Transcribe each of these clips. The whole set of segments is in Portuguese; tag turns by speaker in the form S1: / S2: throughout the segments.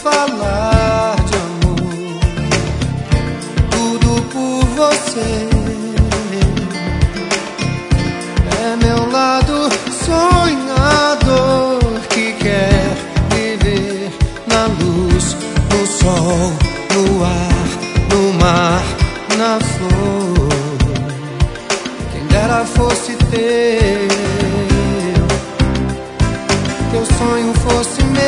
S1: falar de amor, tudo por você. É meu lado sonhador que quer viver na luz, no sol, no ar, no mar, na flor. Quem dera fosse teu sonho fosse meu.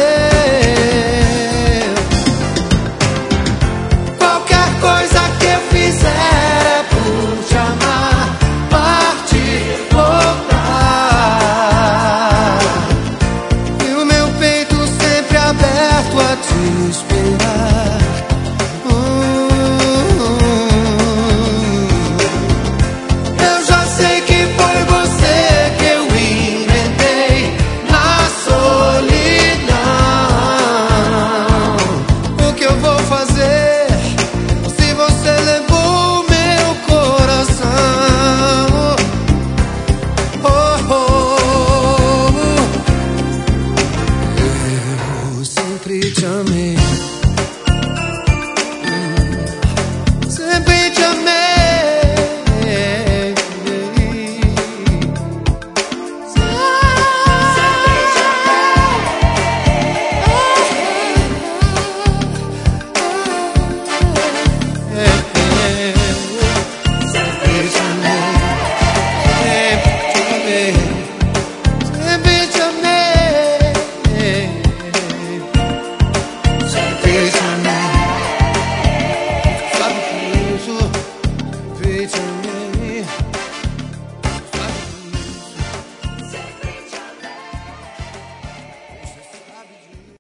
S1: Qualquer coisa que eu fizer é por te amar, partir, voltar. E o meu peito sempre aberto a te esperar. Eu já sei que foi você que eu inventei na solidão. O que eu vou fazer se você levou meu coração? Oh, oh, oh. Eu sempre te amei.